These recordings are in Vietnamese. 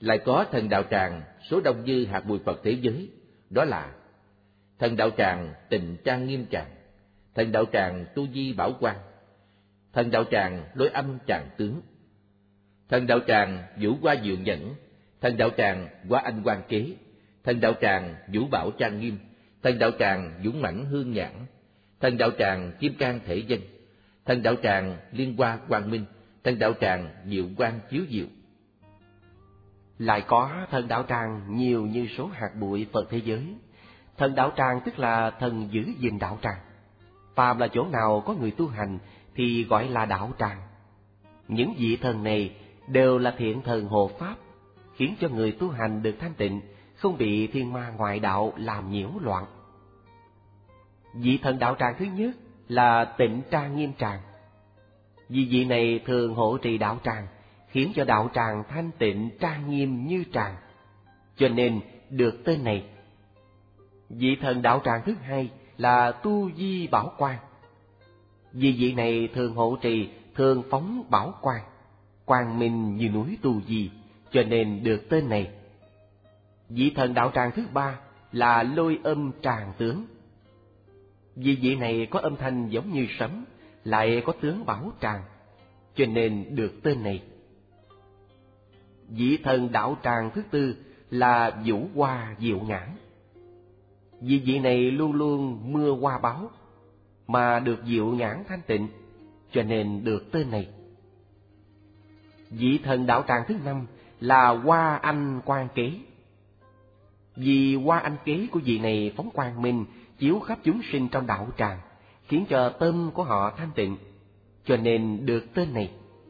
Lại có thần đạo tràng số đông như hạt bụi Phật thế giới, đó là thần đạo tràng Tịnh Trang Nghiêm Tràng, thần đạo tràng Tu Di Bảo Quang, thần đạo tràng Lôi Âm Tràng Tướng, thần đạo tràng Vũ Hoa Diệu Nhẫn, thần đạo tràng Hoa Anh Quang Kế, thần đạo tràng Vũ Bảo Trang Nghiêm, thần đạo tràng Dũng Mãnh Hương Nhãn, thần đạo tràng Kim Cang Thể Dân, thần đạo tràng Liên Hoa Quang Minh, thần đạo tràng Diệu Quang Chiếu Diệu. Lại có thần đạo tràng nhiều như số hạt bụi Phật thế giới. Thần đạo tràng tức là thần giữ gìn đạo tràng. Phàm là chỗ nào có người tu hành thì gọi là đạo tràng. Những vị thần này đều là thiện thần hộ pháp, khiến cho người tu hành được thanh tịnh, không bị thiên ma ngoại đạo làm nhiễu loạn. Vị thần đạo tràng thứ nhất là Tịnh Trang Nghiêm Tràng. Vì vị này thường hộ trì đạo tràng, khiến cho đạo tràng thanh tịnh trang nghiêm như tràng, cho nên được tên này. Vị thần đạo tràng thứ hai là Tu Di Bảo Quang. Vì vị này thường hộ trì, thường phóng bảo quang, quang minh như núi Tu Di, cho nên được tên này. Vị thần đạo tràng thứ ba là Lôi Âm Tràng Tướng. Vì vị này có âm thanh giống như sấm, lại có tướng bảo tràng, cho nên được tên này. Vị thần đạo tràng thứ tư là Vũ Hoa Diệu Nhãn. Vì vị này luôn luôn mưa hoa báo, mà được diệu nhãn thanh tịnh, cho nên được tên này. Vị thần đạo tràng thứ năm là Hoa Anh Quang Kế. Vì Hoa Anh Kế của vị này phóng quang minh, chiếu khắp chúng sinh trong đạo tràng, khiến cho tâm của họ thanh tịnh, cho nên được tên này.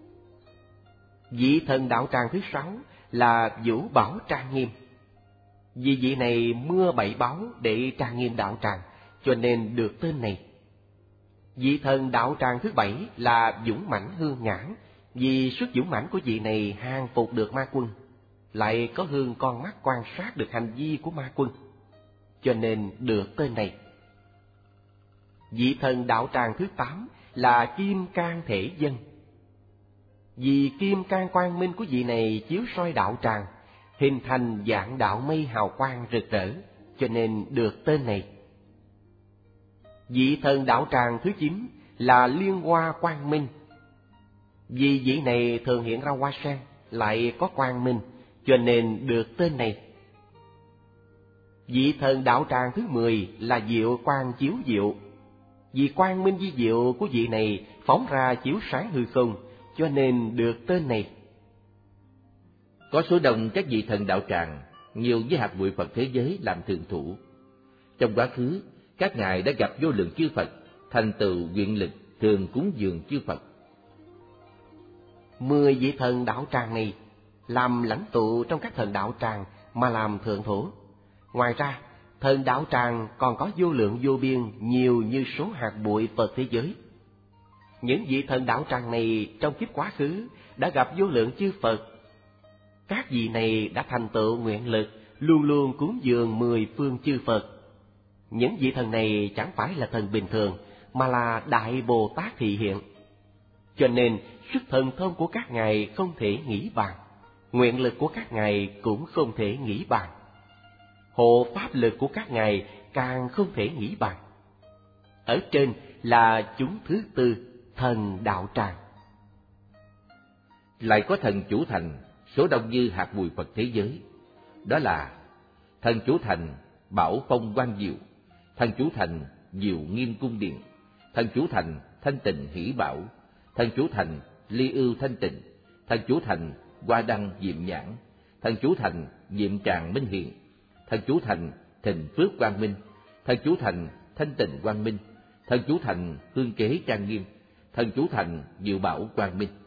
Vị thần đạo tràng thứ sáu là Vũ Bảo Trang Nghiêm. Vì vị này mưa bảy báo để trang nghiêm đạo tràng, cho nên được tên này. Vị thần đạo tràng thứ bảy là Dũng Mãnh Hương Nhãn. Vì sức dũng mãnh của vị này hàng phục được ma quân, lại có hương con mắt quan sát được hành vi của ma quân, cho nên được tên này. Vị thần đạo tràng thứ tám là Kim Cang Thể Dân. Vì kim cang quang minh của vị này chiếu soi đạo tràng, hình thành dạng đạo mây hào quang rực rỡ, cho nên được tên này. Vị thần đạo tràng thứ chín là Liên Hoa Quang Minh. Vì vị này thường hiện ra hoa sen, lại có quang minh, cho nên được tên này. Vị thần đạo tràng thứ 10 là Diệu Quang Chiếu Diệu. Vì quang minh di diệu của vị này phóng ra chiếu sáng hư không, cho nên được tên này. Có số đông các vị thần đạo tràng nhiều với hạt bụi Phật thế giới làm thượng thủ. Trong quá khứ, các ngài đã gặp vô lượng chư Phật, thành tựu nguyện lực thường cúng dường chư Phật. 10 vị thần đạo tràng này làm lãnh tụ trong các thần đạo tràng mà làm thượng thủ. Ngoài ra, thần đạo tràng còn có vô lượng vô biên nhiều như số hạt bụi Phật thế giới. Những vị thần đạo tràng này trong kiếp quá khứ đã gặp vô lượng chư Phật. Các vị này đã thành tựu nguyện lực, luôn luôn cúng dường 10 phương chư Phật. Những vị thần này chẳng phải là thần bình thường, mà là Đại Bồ Tát thị hiện. Cho nên sức thần thông của các ngài không thể nghĩ bàn, nguyện lực của các ngài cũng không thể nghĩ bàn, hộ pháp lực của các ngài càng không thể nghĩ bàn. Ở trên là chúng thứ tư, thần đạo tràng. Lại có thần chủ thành số đông như hạt bụi Phật thế giới, đó là thần chủ thành Bảo Phong Quang Diệu, thần chủ thành Diệu Nghiêm Cung Điện, thần chủ thành Thanh Tịnh Hỷ Bảo, thần chủ thành Ly Ưu Thanh Tịnh, thần chủ thành Hoa Đăng Diệm Nhãn, thần chủ thành Diệm Tràng Minh Hiện, thần chủ thành Thịnh Phước Quang Minh, thần chủ thành Thanh Tịnh Quang Minh, thần chủ thành Hương Kế Trang Nghiêm, thần chủ thành Diệu Bảo Quang Minh.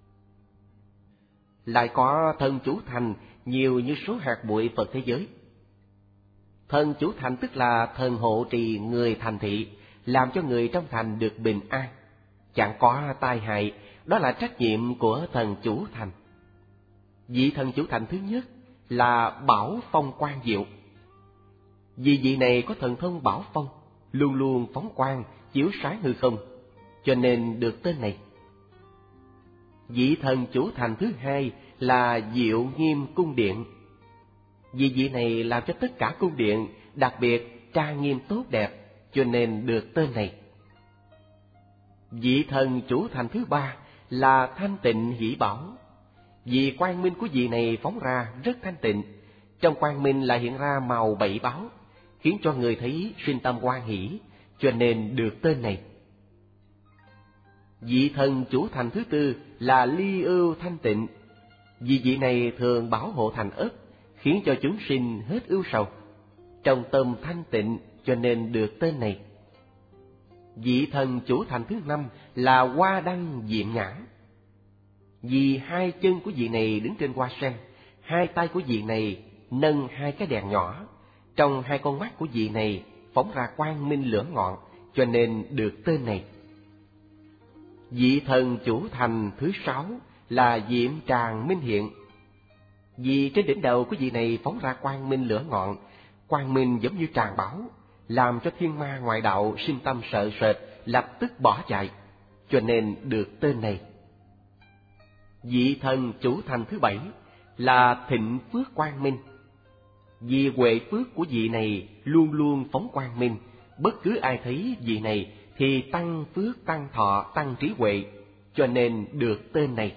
Lại có thần chủ thành nhiều như số hạt bụi Phật thế giới. Thần chủ thành tức là thần hộ trì người thành thị, làm cho người trong thành được bình an, chẳng có tai hại, đó là trách nhiệm của thần chủ thành. Vị thần chủ thành thứ nhất là Bảo Phong Quang Diệu. Vì vị này có thần thông bảo phong, luôn luôn phóng quang, chiếu sáng hư không, cho nên được tên này. Vị thần chủ thành thứ hai là Diệu Nghiêm Cung Điện. Vì vị này làm cho tất cả cung điện đặc biệt trang nghiêm tốt đẹp, cho nên được tên này. Vị thần chủ thành thứ ba là Thanh Tịnh Hỷ Bảo. Vì quang minh của vị này phóng ra rất thanh tịnh, trong quang minh lại hiện ra màu bảy báo, khiến cho người thấy sinh tâm hoan hỷ, cho nên được tên này. Vị thần chủ thành thứ tư là Ly Ưu Thanh Tịnh. Vì vị này thường bảo hộ thành ất, khiến cho chúng sinh hết ưu sầu, trong tâm thanh tịnh, cho nên được tên này. Vị thần chủ thành thứ năm là Hoa Đăng Diệm Nhãn. Vì hai chân của vị này đứng trên hoa sen, hai tay của vị này nâng hai cái đèn nhỏ, trong hai con mắt của vị này phóng ra quang minh lửa ngọn, cho nên được tên này. Vị thần chủ thành thứ sáu là Diệm Tràng Minh Hiện. Vì trên đỉnh đầu của vị này phóng ra quang minh lửa ngọn, quang minh giống như tràng bảo, làm cho thiên ma ngoại đạo sinh tâm sợ sệt, lập tức bỏ chạy, cho nên được tên này. Vị thần chủ thành thứ bảy là Thịnh Phước Quang Minh. Vì huệ phước của vị này luôn luôn phóng quang minh, bất cứ ai thấy vị này thì tăng phước, tăng thọ, tăng trí huệ, cho nên được tên này.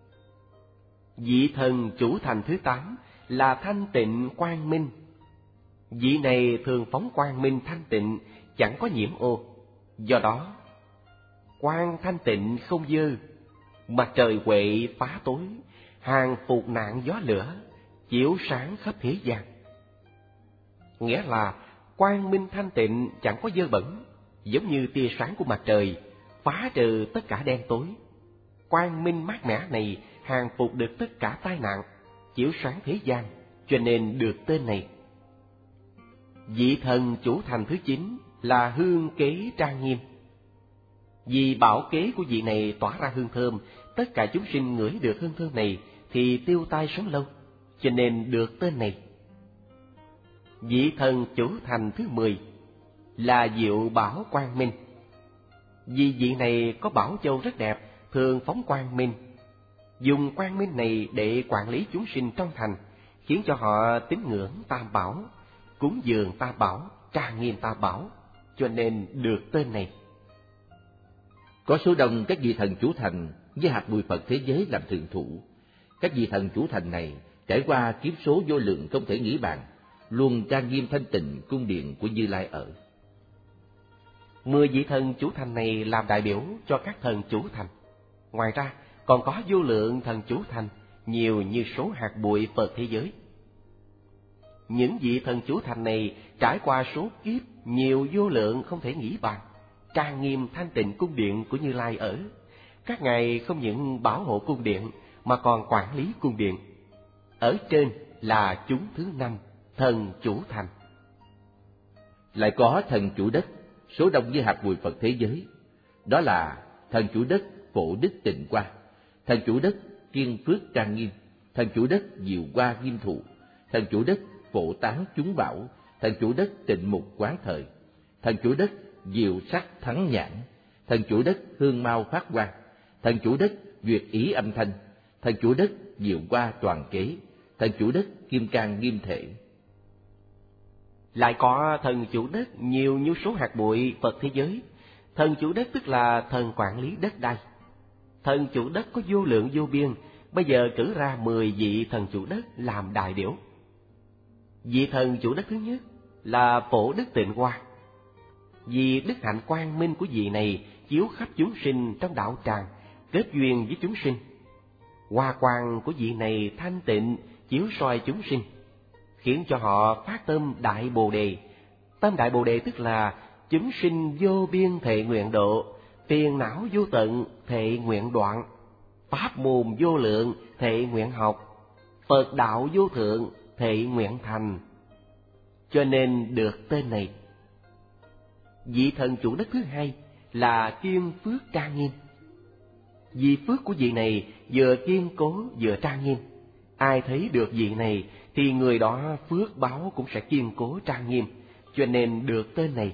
Vị thần chủ thành thứ tám là Thanh Tịnh Quang Minh. Vị này thường phóng quang minh thanh tịnh, chẳng có nhiễm ô. Do đó, quang thanh tịnh không dơ, mặt trời huệ phá tối, hàng phục nạn gió lửa, chiếu sáng khắp thế gian. Nghĩa là quang minh thanh tịnh chẳng có dơ bẩn, giống như tia sáng của mặt trời, phá trừ tất cả đen tối. Quang minh mát mẻ này hàng phục được tất cả tai nạn, chiếu sáng thế gian, cho nên được tên này. Vị thần chủ thành thứ chín là Hương Kế Trang Nghiêm. Vì bảo kế của vị này tỏa ra hương thơm, tất cả chúng sinh ngửi được hương thơm này thì tiêu tai sống lâu, cho nên được tên này. Vị thần chủ thành thứ 10 là Diệu Bảo Quang Minh. Vì vị này có bảo châu rất đẹp, thường phóng quang minh. Dùng quang minh này để quản lý chúng sinh trong thành, khiến cho họ tín ngưỡng Tam Bảo, cúng dường Tam Bảo, trang nghiêm Tam Bảo, cho nên được tên này. Có số đông các vị thần chủ thành với hạt bụi Phật thế giới làm thượng thủ. Các vị thần chủ thành này trải qua kiếp số vô lượng không thể nghĩ bàn, luôn trang nghiêm thanh tịnh cung điện của Như Lai ở. 10 vị thần chủ thành này làm đại biểu cho các thần chủ thành. Ngoài ra, còn có vô lượng thần chủ thành, nhiều như số hạt bụi Phật thế giới. Những vị thần chủ thành này trải qua số kiếp nhiều vô lượng không thể nghĩ bàn, trang nghiêm thanh tịnh cung điện của Như Lai ở. Các ngài không những bảo hộ cung điện mà còn quản lý cung điện. Ở trên là chúng thứ 5, thần chủ thành. Lại có thần chủ đất, số đông như hạt bụi Phật thế giới. Đó là thần chủ đất Phổ Đức Tịnh Qua, thần chủ đất Kiên Phước Trang Nghiêm, thần chủ đất Diệu Hoa Nghiêm Thụ, thần chủ đất Phổ Tán Chúng Bảo, thần chủ đất Tịnh Mục Quán Thời, thần chủ đất Diệu Sắc Thắng Nhãn, thần chủ đất Hương Mau Phát Quang, thần chủ đất Duyệt Ý Âm Thanh, thần chủ đất Diệu Hoa Toàn Kế, thần chủ đất Kim Cang Nghiêm Thể. Lại có thần chủ đất nhiều như số hạt bụi Phật thế giới. Thần chủ đất tức là thần quản lý đất đai. Thần chủ đất có vô lượng vô biên, bây giờ cử ra 10 vị thần chủ đất làm đại biểu. Vị thần chủ đất thứ nhất là Phổ Đức Tịnh Hoa. Vì đức hạnh quang minh của vị này chiếu khắp chúng sinh trong đạo tràng, kết duyên với chúng sinh. Hoa quang của vị này thanh tịnh, chiếu soi chúng sinh, khiến cho họ phát tâm Đại Bồ Đề. Tâm Đại Bồ Đề tức là chúng sinh vô biên thệ nguyện độ, phiền não vô tận thệ nguyện đoạn, pháp môn vô lượng thệ nguyện học, Phật đạo vô thượng thệ nguyện thành, cho nên được tên này. Vị thần chủ đất thứ hai là Kiên Phước Trang Nghiêm. Vì phước của vị này vừa kiên cố vừa trang nghiêm, ai thấy được vị này thì người đó phước báo cũng sẽ kiên cố trang nghiêm, cho nên được tên này.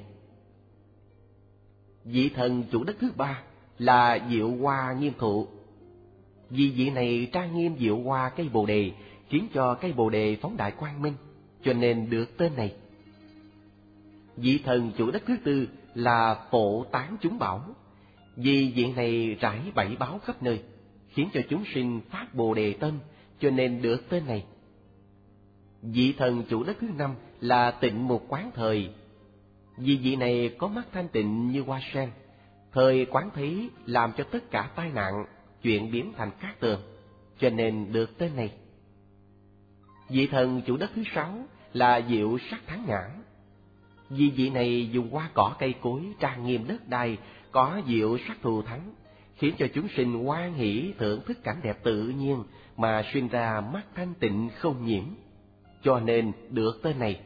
Vị thần chủ đất thứ ba là Diệu Hoa Nghiêm Thụ. Vì vị này trang nghiêm diệu hoa cây bồ đề, khiến cho cây bồ đề phóng đại quang minh, cho nên được tên này. Vị thần chủ đất thứ tư là Phổ Tán chúng bảo. Vì vị này rải bảy báo khắp nơi, khiến cho chúng sinh phát bồ đề tâm, cho nên được tên này. Vị thần chủ đất thứ năm là Tịnh Mục Quán Thời. Vì vị này có mắt thanh tịnh như hoa sen, thời quán thấy làm cho tất cả tai nạn chuyện biến thành cát tường, cho nên được tên này. Vị thần chủ đất thứ sáu là Diệu Sắc Thắng Nhãn. Vì vị này dùng hoa cỏ cây cối trang nghiêm đất đai, có diệu sắc thù thắng, khiến cho chúng sinh hoan hỷ thưởng thức cảnh đẹp tự nhiên mà sinh ra mắt thanh tịnh không nhiễm, cho nên được tên này.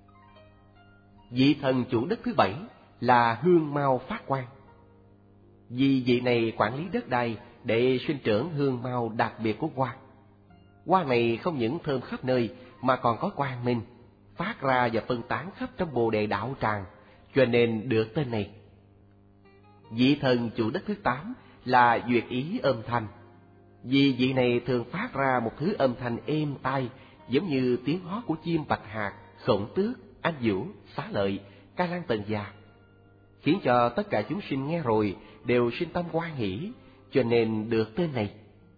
Vị thần chủ đất thứ bảy là Hương Mau Phát Quang. Vì vị này quản lý đất đai để sinh trưởng hương mau đặc biệt của hoa. Hoa này không những thơm khắp nơi mà còn có quang minh, phát ra và phân tán khắp trong bồ đề đạo tràng, cho nên được tên này. Vị thần chủ đất thứ tám là Duyệt Ý Âm Thanh. Vì vị này thường phát ra một thứ âm thanh êm tai, giống như tiếng hót của chim bạch hạc, khổng tước, anh vũ, xá lợi, ca lan tần già, khiến cho tất cả chúng sinh nghe rồi đều sinh tâm hoan hỷ, cho nên được tên này.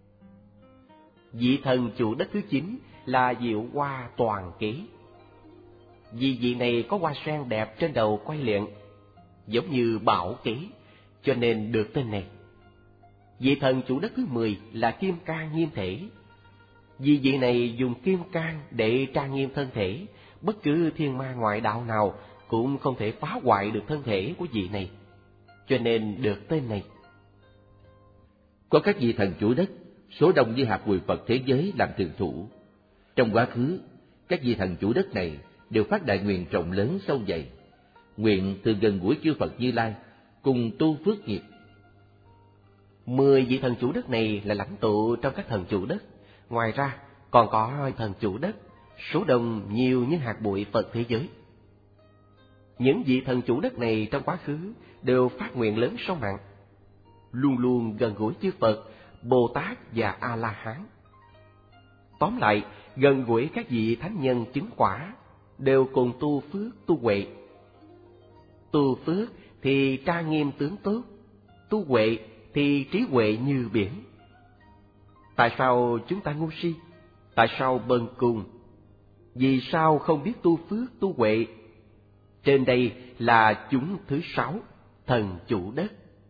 Vị thần chủ đất thứ chín là Diệu Hoa Toàn Kế. Vì vị này có hoa sen đẹp trên đầu quay luyện, giống như bảo kế, cho nên được tên này. Vị thần chủ đất thứ 10 là Kim Cang Nghiêm Thể. Vì vị này dùng kim cang để trang nghiêm thân thể, bất cứ thiên ma ngoại đạo nào cũng không thể phá hoại được thân thể của vị này, cho nên được tên này. Có các vị thần chủ đất, số đông như hạt bụi Phật thế giới làm thường thủ. Trong quá khứ, các vị thần chủ đất này đều phát đại nguyện rộng lớn sâu dày, nguyện từ gần gũi chư Phật Như Lai, cùng tu phước nghiệp. 10 vị thần chủ đất này là lãnh tụ trong các thần chủ đất. Ngoài ra, còn có thần chủ đất, số đông nhiều như hạt bụi Phật thế giới. Những vị thần chủ đất này trong quá khứ đều phát nguyện lớn sâu nặng, luôn luôn gần gũi chư Phật, Bồ Tát và A-la-hán. Tóm lại, gần gũi các vị thánh nhân chứng quả, đều cùng tu phước, tu huệ. Tu phước thì trang nghiêm tướng tốt, tu huệ thì trí huệ như biển. Tại sao chúng ta ngu si? Tại sao bần cùng? Vì sao không biết tu phước, tu huệ? Trên đây là chúng thứ 6, thần chủ đất.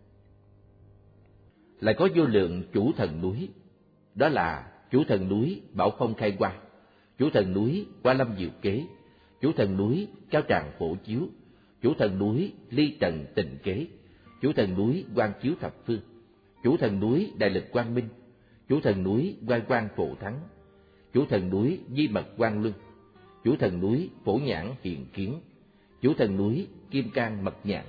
Lại có vô lượng chủ thần núi, đó là chủ thần núi Bảo Phong Khai Hoa, chủ thần núi Hoa Lâm Diệu Kế, chủ thần núi Cao Tràng Phổ Chiếu, chủ thần núi Ly Trần Tịnh Kế, chủ thần núi Quang Chiếu Thập Phương, chủ thần núi Đại Lực Quang Minh, chủ thần núi Oai Quang Phổ Thắng, chủ thần núi Di Mật Quang Luân, chủ thần núi Phổ Nhãn Hiện Kiến, chủ thần núi Kim Cang Mật Nhãn.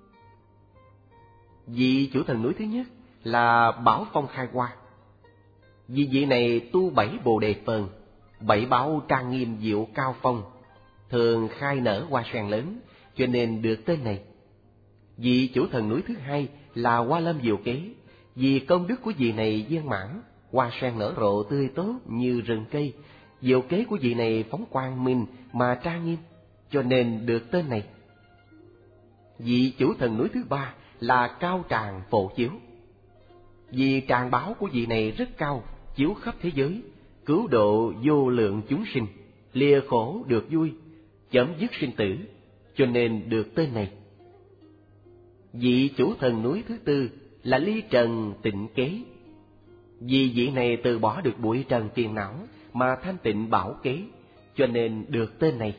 Vị chủ thần núi thứ nhất là Bảo Phong Khai Hoa. Vì vị này tu 7 bồ đề phần, 7 báo trang nghiêm diệu cao phong, thường khai nở hoa sen lớn, cho nên được tên này. Vị chủ thần núi thứ hai là Hoa Lâm Diệu Kế. Vì công đức của vị này viên mãn, hoa sen nở rộ tươi tốt như rừng cây, diệu kế của vị này phóng quang minh mà trang nghiêm, cho nên được tên này. Vị chủ thần núi thứ ba là Cao Tràng Phổ Chiếu. Vì tràng báo của vị này rất cao, chiếu khắp thế giới, cứu độ vô lượng chúng sinh, lìa khổ được vui, chấm dứt sinh tử, cho nên được tên này. Vị chủ thần núi thứ tư là Ly Trần Tịnh Kế. Vì vị này từ bỏ được bụi trần phiền não mà thanh tịnh bảo kế, cho nên được tên này.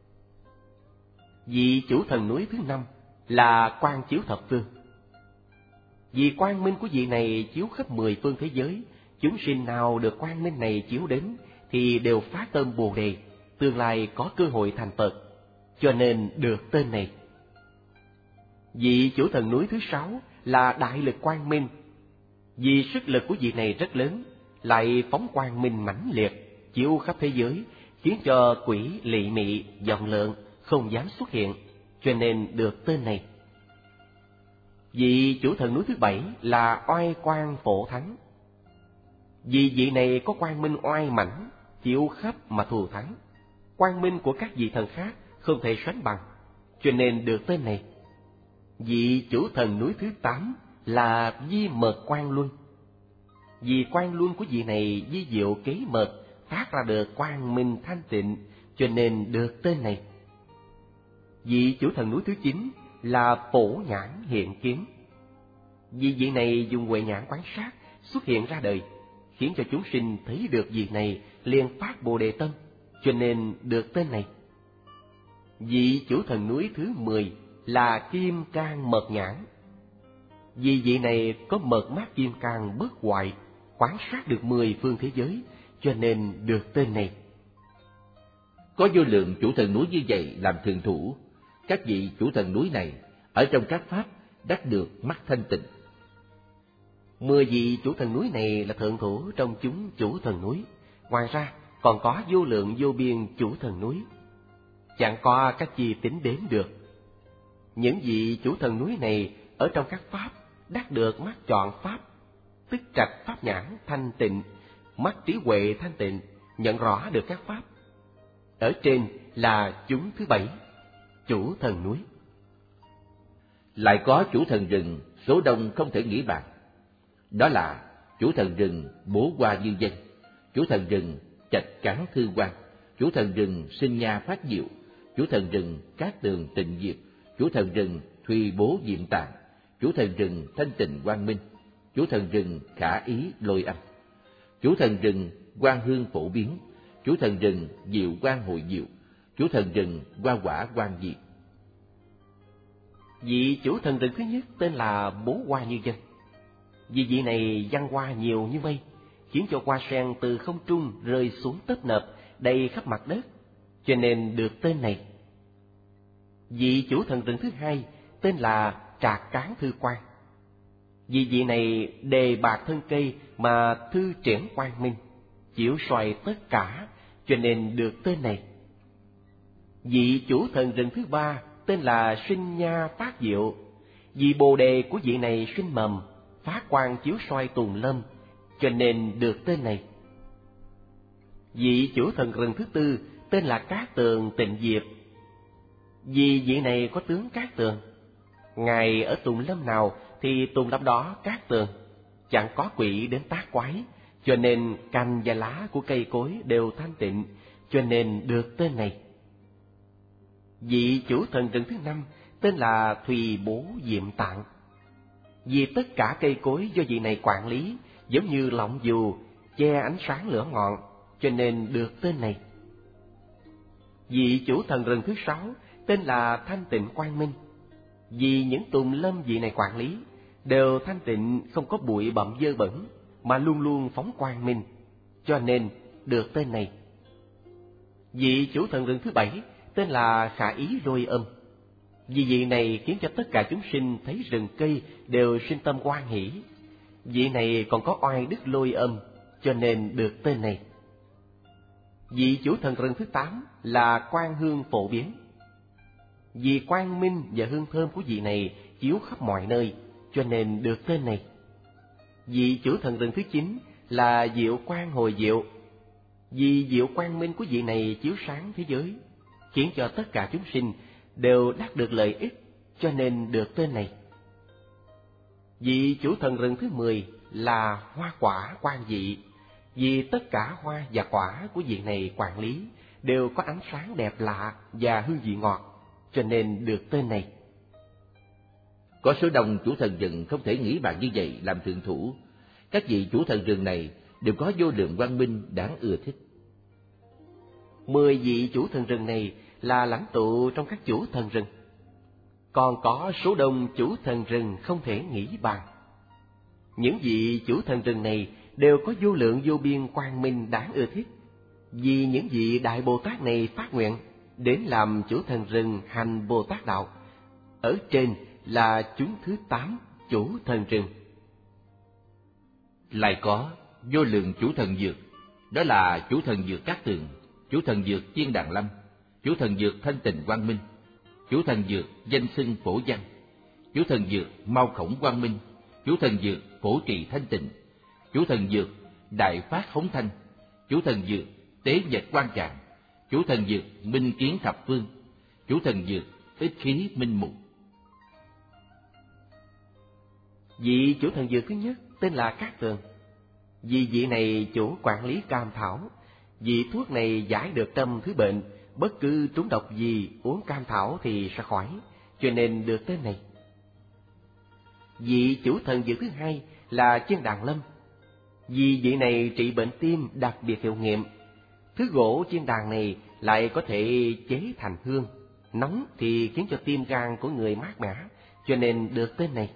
Vị chủ thần núi thứ năm là Quang Chiếu Thập Phương. Vì quang minh của vị này chiếu khắp 10 phương thế giới, chúng sinh nào được quang minh này chiếu đến thì đều phát tâm Bồ đề, tương lai có cơ hội thành Phật, cho nên được tên này. Vị chủ thần núi thứ 6 là Đại Lực Quang Minh. Vì sức lực của vị này rất lớn, lại phóng quang minh mãnh liệt, chiếu khắp thế giới, khiến cho quỷ lỵ mị vọng lượng không dám xuất hiện, cho nên được tên này. Vị chủ thần núi thứ 7 là Oai Quang Phổ Thắng. Vì vị này có quang minh oai mãnh, chịu khắp mà thù thắng. Quang minh của các vị thần khác không thể sánh bằng, cho nên được tên này. Vị chủ thần núi thứ 8 là Di Mật Quang Luân. Vì quang luân của vị này vi diệu kế mật, phát ra được quang minh thanh tịnh, cho nên được tên này. Vị chủ thần núi thứ 9 là Phổ Nhãn Hiện Kiếm. Vì vị này dùng huệ nhãn quan sát xuất hiện ra đời, khiến cho chúng sinh thấy được vị này liền phát Bồ Đề tâm, cho nên được tên này. Vị chủ thần núi thứ 10 là Kim Cang Mật Nhãn. Vì vị này có mật mắt kim cang bất hoại, quan sát được 10 phương thế giới, cho nên được tên này. Có vô lượng chủ thần núi như vậy làm thường thủ, các vị chủ thần núi này ở trong các pháp đắc được mắt thanh tịnh. 10 vị chủ thần núi này là thượng thủ trong chúng chủ thần núi. Ngoài ra còn có vô lượng vô biên chủ thần núi, chẳng có các chi tính đếm được. Những vị chủ thần núi này ở trong các pháp đắc được mắt chọn pháp, tức trạch pháp nhãn thanh tịnh, mắt trí huệ thanh tịnh, nhận rõ được các pháp. Ở trên là chúng thứ 7, chủ thần núi. Lại có chủ thần rừng số đông không thể nghĩ bàn. Đó là chủ thần rừng Bố Hoa Như Danh, chủ thần rừng Trạch Cán Thư Quang, chủ thần rừng Sinh Nha Phát Diệu, chủ thần rừng Cát Tường Tịnh Diệp, chủ thần rừng Thùy Bố Diệm Tạng, chủ thần rừng Thanh Tịnh Quang Minh, chủ thần rừng Khả Ý Lôi Âm, chủ thần rừng Quang Hương Phổ Biến, chủ thần rừng Diệu Quang Hội Diệu, chủ thần rừng Hoa Quả Quang Diệt. Vị chủ thần rừng thứ nhất tên là Bố Hoa Như Danh. Vì vị này văn hoa nhiều như mây, khiến cho hoa sen từ không trung rơi xuống tấp nập đầy khắp mặt đất, cho nên được tên này. Vị chủ thần rừng thứ hai tên là Trạc Cán Thư Quang. Vì vị này đề bạc thân cây mà thư triển quang minh, chiếu soi tất cả, cho nên được tên này. Vị chủ thần rừng thứ ba tên là Sinh Nha Phát Diệu. Vì bồ đề của vị này sinh mầm, phát quang chiếu soi tùng lâm, cho nên được tên này. Vị chủ thần rừng thứ tư tên là Cát Tường Tịnh Diệp. Vì vị này có tướng cát tường, ngài ở tùng lâm nào thì tùng lâm đó cát tường, chẳng có quỷ đến tác quái, cho nên cành và lá của cây cối đều thanh tịnh, cho nên được tên này. Vị chủ thần rừng thứ năm tên là Thùy Bố Diệm Tạng. Vì tất cả cây cối do vị này quản lý, giống như lọng dù che ánh sáng lửa ngọn, cho nên được tên này. Vị chủ thần rừng thứ sáu tên là Thanh Tịnh Quang Minh. Vì những tùng lâm vị này quản lý đều thanh tịnh, không có bụi bặm dơ bẩn, mà luôn luôn phóng quang minh, cho nên được tên này. Vị chủ thần rừng thứ bảy tên là Khả Ý Lôi Âm. Vì vị này khiến cho tất cả chúng sinh thấy rừng cây đều sinh tâm hoan hỷ. Vị này còn có oai đức lôi âm, cho nên được tên này. Vị chủ thần rừng thứ 8 là Quang Hương Phổ Biến. Vì quang minh và hương thơm của vị này chiếu khắp mọi nơi, cho nên được tên này. Vị chủ thần rừng thứ 9 là Diệu Quang Hồi Diệu. Vì diệu quang minh của vị này chiếu sáng thế giới, khiến cho tất cả chúng sinh đều đắc được lợi ích, cho nên được tên này. Vị chủ thần rừng thứ 10 là Hoa Quả Quang Dị. Vì tất cả hoa và quả của vị này quản lý đều có ánh sáng đẹp lạ và hương vị ngọt, cho nên được tên này. Có số đông chủ thần rừng không thể nghĩ bàn như vậy làm thượng thủ. Các vị chủ thần rừng này đều có vô lượng quang minh đáng ưa thích. 10 vị chủ thần rừng này là lãnh tụ trong các chủ thần rừng. Còn có số đông chủ thần rừng không thể nghĩ bàn. Những vị chủ thần rừng này đều có vô lượng vô biên quang minh đáng ưa thích. Vì những vị Đại Bồ Tát này phát nguyện đến làm chủ thần rừng hành Bồ Tát đạo. Ở trên là chúng thứ 8 chủ thần rừng. Lại có vô lượng chủ thần dược, đó là chủ thần dược Cát Tường, chủ thần dược Chiên Đàn Lâm, chủ thần dược Thanh Tịnh Quang Minh, chủ thần dược Danh Xưng Phổ Văn, chủ thần dược Mau Khổng Quang Minh, chủ thần dược Phổ Trì Thanh Tịnh, chủ thần dược đại phát hống thanh, chủ thần dược tế nhật quan trạng, chủ thần dược minh kiến thập phương, chủ thần dược ích khí minh mục. Vị chủ thần dược thứ nhất tên là Cát Tường. Vì vị này chủ quản lý cam thảo, vị thuốc này giải được trăm thứ bệnh, bất cứ trúng độc gì uống cam thảo thì sẽ khỏi, cho nên được tên này. Vị chủ thần dược thứ hai là Chân Đàn Lâm. Vì vị này trị bệnh tim đặc biệt hiệu nghiệm. Thứ gỗ chiên đàn này lại có thể chế thành hương, nóng thì khiến cho tim gan của người mát mẻ, cho nên được tên này.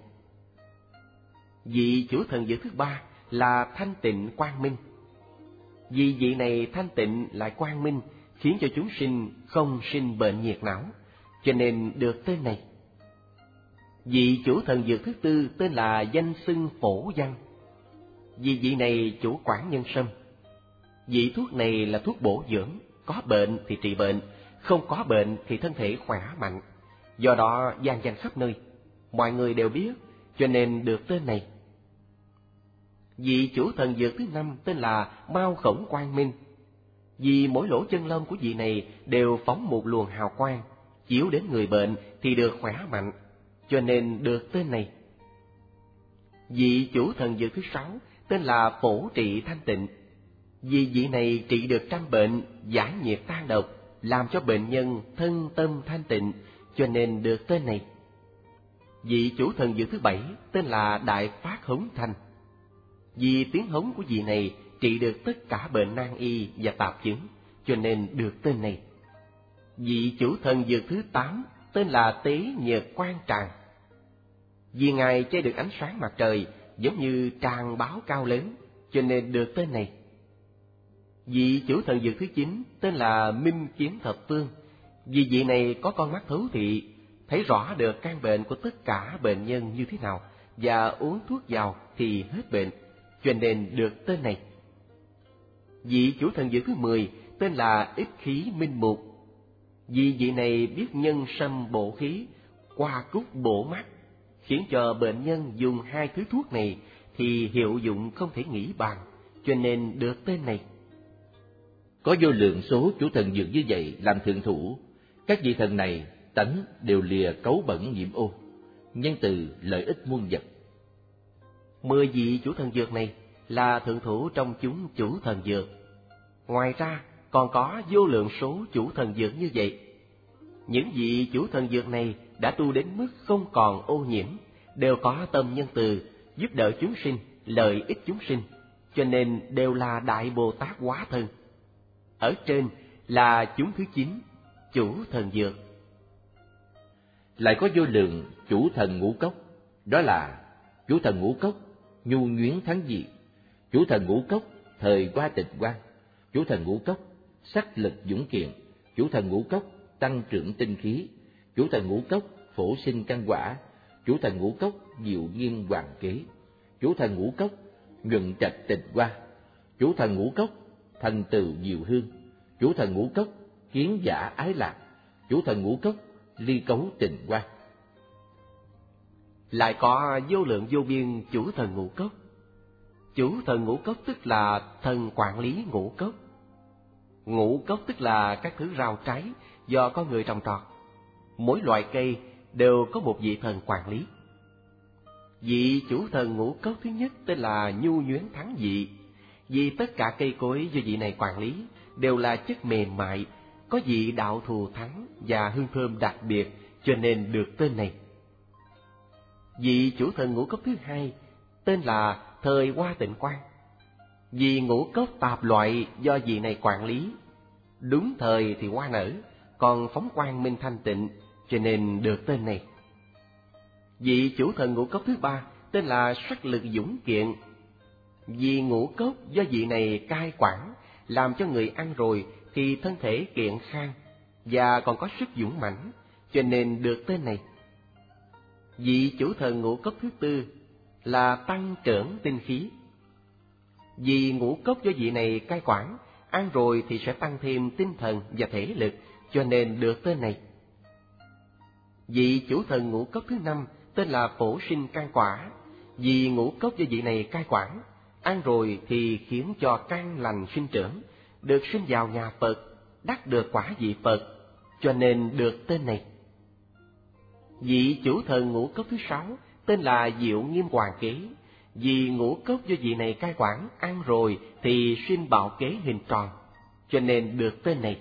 Vị chủ thần dược thứ ba là Thanh Tịnh Quang Minh. Vì vị này thanh tịnh lại quang minh, khiến cho chúng sinh không sinh bệnh nhiệt não, cho nên được tên này. Vị chủ thần dược thứ tư tên là Danh Xưng Phổ Văn. Vì vị này chủ quản nhân sâm. Vị thuốc này là thuốc bổ dưỡng, có bệnh thì trị bệnh, không có bệnh thì thân thể khỏe mạnh. Do đó vang danh khắp nơi, mọi người đều biết, cho nên được tên này. Vị chủ thần dược thứ năm tên là Mao Khổng Quang Minh. Vì mỗi lỗ chân lông của vị này đều phóng một luồng hào quang, chiếu đến người bệnh thì được khỏe mạnh, cho nên được tên này. Vị chủ thần dược thứ sáu tên là Phổ Trị Thanh Tịnh. Vì vị này trị được trăm bệnh, giải nhiệt tan độc, làm cho bệnh nhân thân tâm thanh tịnh, cho nên được tên này. Vị chủ thần dược thứ bảy tên là Đại Phát Hống Thanh. Vì tiếng hống của vị này trị được tất cả bệnh nan y và tạp chứng, cho nên được tên này. Vị chủ thần dược thứ 8 tên là Tế Nhật Quang Tràng. Vì ngài che được ánh sáng mặt trời giống như tràng báo cao lớn, cho nên được tên này. Vị chủ thần dược thứ 9 tên là Minh Kiến Thập Phương. Vì vị này có con mắt thấu thị, thấy rõ được căn bệnh của tất cả bệnh nhân như thế nào, và uống thuốc vào thì hết bệnh, cho nên được tên này. Vị chủ thần dược thứ 10 tên là Ích Khí Minh Mục. Vì vị này biết nhân sâm bổ khí, hoa cúc bổ mắt, khiến cho bệnh nhân dùng hai thứ thuốc này thì hiệu dụng không thể nghĩ bàn, cho nên được tên này. Có vô lượng số chủ thần dược như vậy làm thượng thủ, các vị thần này tánh đều lìa cấu bẩn nhiễm ô, nhân từ lợi ích muôn vật. 10 vị chủ thần dược này là thượng thủ trong chúng chủ thần dược. Ngoài ra còn có vô lượng số chủ thần dược như vậy. Những vị chủ thần dược này đã tu đến mức không còn ô nhiễm, đều có tâm nhân từ, giúp đỡ chúng sinh, lợi ích chúng sinh, cho nên đều là Đại Bồ Tát hóa thân. Ở trên là chúng thứ 9, chủ thần dược. Lại có vô lượng chủ thần ngũ cốc, đó là chủ thần ngũ cốc nhu nhuyến thắng diệt, chủ thần ngũ cốc thời qua tịch quan, chủ thần ngũ cốc sắc lực dũng kiện, chủ thần ngũ cốc tăng trưởng tinh khí, chủ thần ngũ cốc phổ sinh căn quả, chủ thần ngũ cốc diệu nghiên hoàng kế, chủ thần ngũ cốc nhuận trạch tịch hoa, chủ thần ngũ cốc thần từ diệu hương, chủ thần ngũ cốc kiến giả ái lạc, chủ thần ngũ cốc ly cấu tình hoa. Lại có vô lượng vô biên chủ thần ngũ cốc. Chủ thần ngũ cốc tức là thần quản lý ngũ cốc. Ngũ cốc tức là các thứ rau trái do con người trồng trọt. Mỗi loại cây đều có một vị thần quản lý. Vị chủ thần ngũ cốc thứ nhất tên là Nhu Nhuyến Thắng Dị. Vì tất cả cây cối do vị này quản lý đều là chất mềm mại, có vị đạo thù thắng và hương thơm đặc biệt, cho nên được tên này. Vị chủ thần ngũ cốc thứ hai tên là Thời Hoa Tịnh Quang. Vì ngũ cốc tạp loại do vị này quản lý, đúng thời thì hoa nở, còn phóng quang minh thanh tịnh, cho nên được tên này. Vị chủ thần ngũ cốc thứ ba tên là Sắc Lực Dũng Kiện. Vì ngũ cốc do vị này cai quản, làm cho người ăn rồi thì thân thể kiện khang và còn có sức dũng mãnh, cho nên được tên này. Vị chủ thần ngũ cốc thứ tư là Tăng Trưởng Tinh Khí. Vì ngũ cốc do vị này cai quản, ăn rồi thì sẽ tăng thêm tinh thần và thể lực, cho nên được tên này. Vị chủ thần ngũ cốc thứ năm tên là Phổ Sinh Can Quả. Vì ngũ cốc do vị này cai quản, ăn rồi thì khiến cho căn lành sinh trưởng, được sinh vào nhà Phật, đắc được quả vị Phật, cho nên được tên này. Vị chủ thần ngũ cốc thứ 6 tên là Diệu Nghiêm Hoàng Kế, vì ngũ cốc do vị này cai quản, ăn rồi thì sinh bảo kế hình tròn, cho nên được tên này.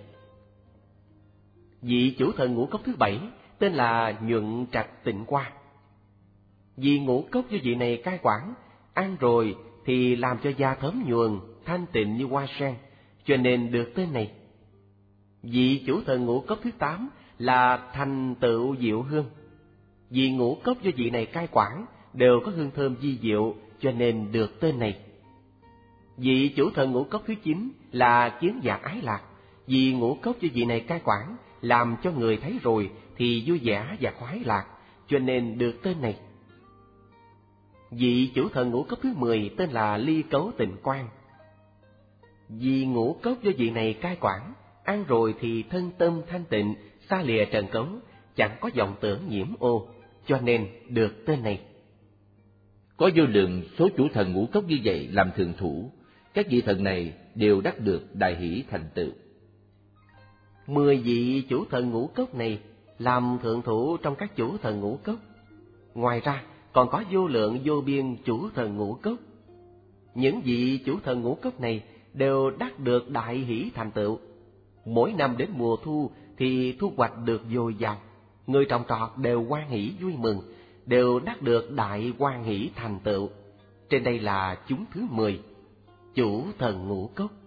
Vị chủ thần ngũ cốc thứ 7 tên là Nhuận Trạch Tịnh Hoa, vì ngũ cốc do vị này cai quản, ăn rồi thì làm cho da thấm nhuần, thanh tịnh như hoa sen, cho nên được tên này. Vị chủ thần ngũ cốc thứ 8 là Thành Tựu Diệu Hương, vì ngũ cốc do vị này cai quản đều có hương thơm vi diệu, cho nên được tên này. Vị chủ thần ngũ cốc thứ 9 là Kiến Giác Ái Lạc, vì ngũ cốc do vị này cai quản làm cho người thấy rồi thì vui vẻ và khoái lạc, cho nên được tên này. Vị chủ thần ngũ cốc thứ 10 tên là Ly Cấu Tịnh Quang, vì ngũ cốc do vị này cai quản, ăn rồi thì thân tâm thanh tịnh, xa lìa trần cấu, chẳng có vọng tưởng nhiễm ô, cho nên được tên này. Có vô lượng số chủ thần ngũ cốc như vậy làm thượng thủ, các vị thần này đều đắc được đại hỷ thành tựu. 10 vị chủ thần ngũ cốc này làm thượng thủ trong các chủ thần ngũ cốc. Ngoài ra còn có vô lượng vô biên chủ thần ngũ cốc. Những vị chủ thần ngũ cốc này đều đắc được đại hỷ thành tựu. Mỗi năm đến mùa thu thì thu hoạch được dồi dào, người trồng trọt đều hoan hỷ vui mừng, đều đắc được đại hoan hỷ thành tựu. Trên đây là chúng thứ 10, chủ thần ngũ cốc.